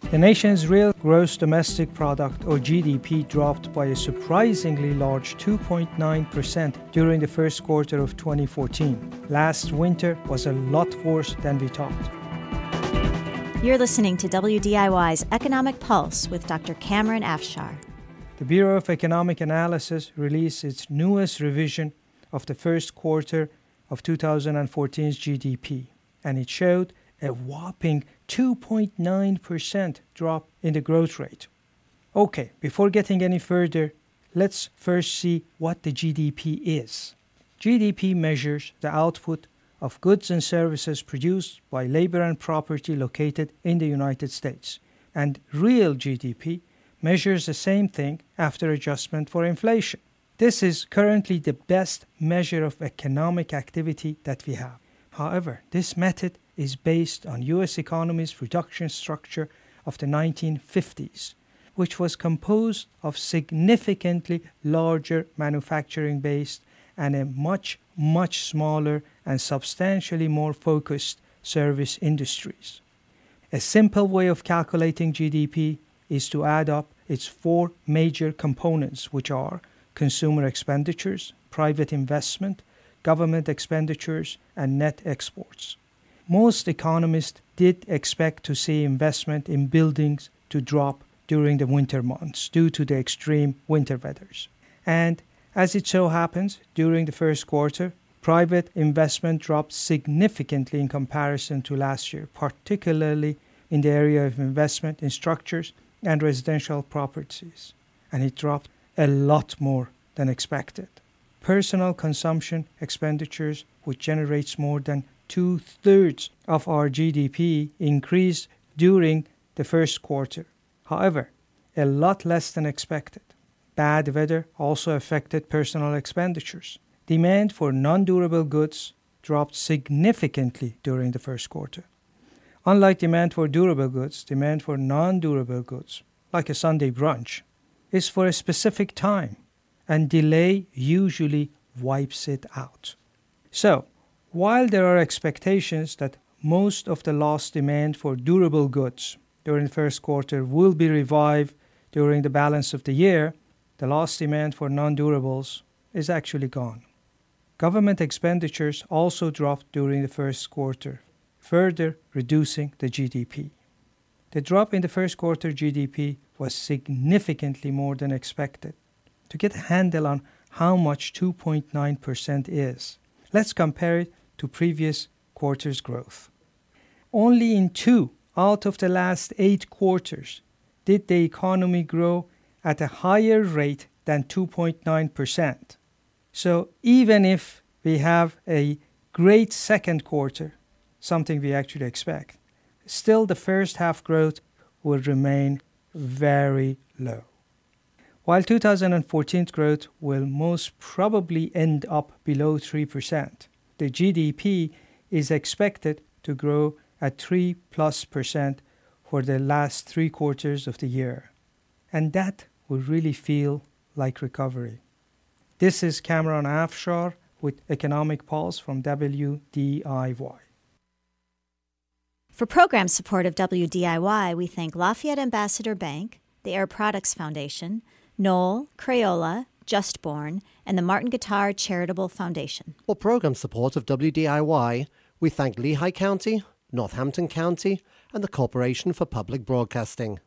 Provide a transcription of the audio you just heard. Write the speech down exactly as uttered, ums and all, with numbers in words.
The nation's real gross domestic product, or G D P, dropped by a surprisingly large two point nine percent during the first quarter of twenty fourteen. Last winter was a lot worse than we thought. You're listening to W D I Y's Economic Pulse with Doctor Kamran Afshar. The Bureau of Economic Analysis released its newest revision of the first quarter of two thousand fourteen's G D P, and it showed a whopping two point nine percent drop in the growth rate. Okay, before getting any further, let's first see what the G D P is. G D P measures the output of goods and services produced by labor and property located in the United States, and real G D P measures the same thing after adjustment for inflation. This is currently the best measure of economic activity that we have. However, this method is based on U S economy's production structure of the nineteen fifties, which was composed of significantly larger manufacturing base and a much, much smaller and substantially more focused service industries. A simple way of calculating G D P is to add up its four major components, which are consumer expenditures, private investment, government expenditures, and net exports. Most economists did expect to see investment in buildings to drop during the winter months due to the extreme winter weathers. And as it so happens, during the first quarter, private investment dropped significantly in comparison to last year, particularly in the area of investment in structures and residential properties. And it dropped a lot more than expected. Personal consumption expenditures, which generates more than two-thirds of our G D P, increased during the first quarter. However, a lot less than expected. Bad weather also affected personal expenditures. Demand for non-durable goods dropped significantly during the first quarter. Unlike demand for durable goods, demand for non-durable goods, like a Sunday brunch, is for a specific time, and delay usually wipes it out. So, while there are expectations that most of the lost demand for durable goods during the first quarter will be revived during the balance of the year, the lost demand for non-durables is actually gone. Government expenditures also dropped during the first quarter, further reducing the G D P. The drop in the first quarter G D P was significantly more than expected. To get a handle on how much two point nine percent is, let's compare it to previous quarters' growth. Only in two out of the last eight quarters did the economy grow at a higher rate than two point nine percent. So even if we have a great second quarter, something we actually expect, still the first half growth will remain very low. While two thousand fourteen's growth will most probably end up below three percent, the G D P is expected to grow at three plus percent for the last three quarters of the year. And that will really feel like recovery. This is Kamran Afshar with Economic Pulse from W D I Y. For program support of W D I Y, we thank Lafayette Ambassador Bank, the Air Products Foundation, Knoll, Crayola, Justborn, and the Martin Guitar Charitable Foundation. For program support of W D I Y, we thank Lehigh County, Northampton County, and the Corporation for Public Broadcasting.